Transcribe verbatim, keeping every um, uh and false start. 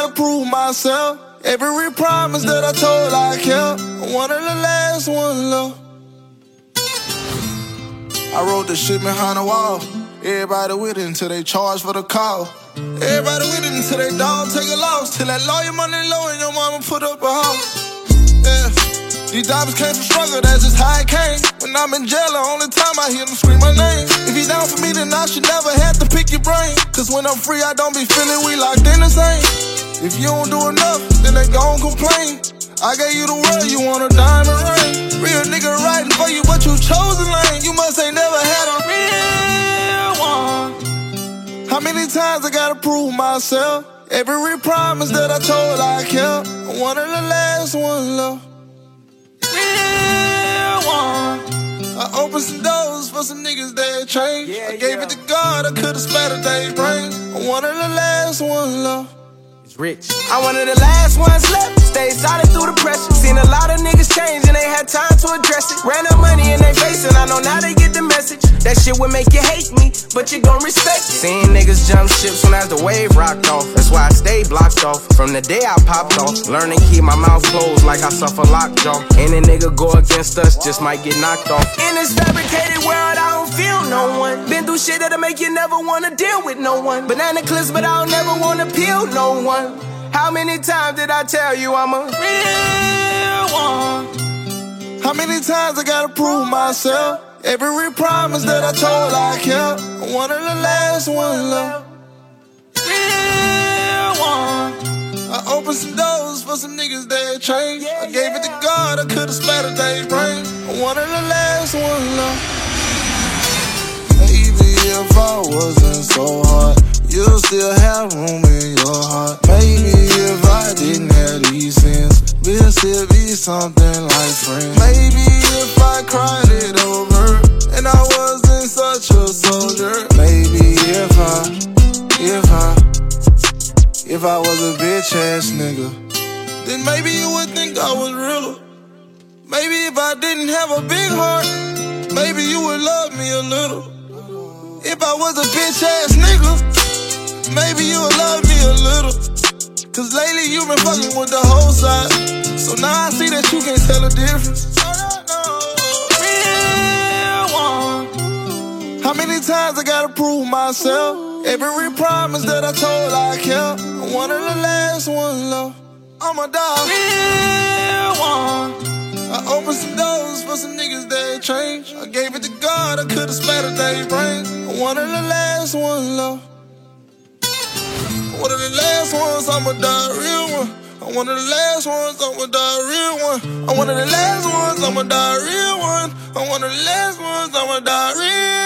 gotta prove myself. Every promise that I told I kept. One of the last ones, love. I wrote the shit behind the wall. Everybody with it until they charge for the call. Everybody with it until they dog take a loss. Till that lawyer money low and your mama put up a house. Yeah, these diamonds came from struggle, that's just how it came. When I'm in jail, the only time I hear them scream my name. If you down for me, then I should never have to pick your brain. Cause when I'm free, I don't be feeling we locked in the same. If you don't do enough, then they gon' complain. I gave you the world, you want a diamond ring. Real nigga riding for you, but you chose a lane. You must ain't never had a real one. How many times I gotta prove myself? Every promise that I told I kept. One of the last ones, love. Real one. I opened some doors for some niggas that changed. Yeah, I gave yeah. it to God, I could've splattered their brains. One of the last ones, love. Rich. I'm one of the last ones left. Stayed solid through the pressure. Seen a lot of niggas change and they had time to address it. Ran up money in their face and I know now they get the message. That shit would make you hate me, but you gon' respect it. Seen niggas jump ships when as the wave rocked off. That's why I stayed blocked off. From the day I popped off, learn to keep my mouth closed like I suffer lockjaw. Any nigga go against us just might get knocked off. In this fabricated world, I don't feel no one. Been through shit that'll make you never wanna deal with no one. Banana clips, but I don't never wanna peel no one. How many times did I tell you I'm a real one? How many times I gotta prove myself? Every promise that I told I kept. One of the last ones, love. Real one. I opened some doors for some niggas that changed. I gave it to God, I could've splattered their brains. One of the last ones, love. Maybe if I wasn't so hard, you'll still have room in your heart. Maybe if I didn't have these sins, we'll still be something like friends. Maybe if I cried it over and I wasn't such a soldier. Maybe if I, if I, if I was a bitch ass nigga, then maybe you would think I was realer. Maybe if I didn't have a big heart, maybe you would love me a little. If I was a bitch ass nigga, maybe you would love me a little. Cause lately you been fucking with the whole side. So now I see that you can't tell the difference. Real one. How many times I gotta prove myself? Every promise that I told I kept. One of the last ones, love. I'm a dog. Real one. I opened some doors for some niggas that changed. I gave it to God, I could've splattered their brains. One of the last ones, love. One of the last ones, I'ma die a real one. I'm one of the last ones, I'ma die a real one. I'm one of the last ones, I'ma die a real one. I'm one of the last ones, I'ma die real.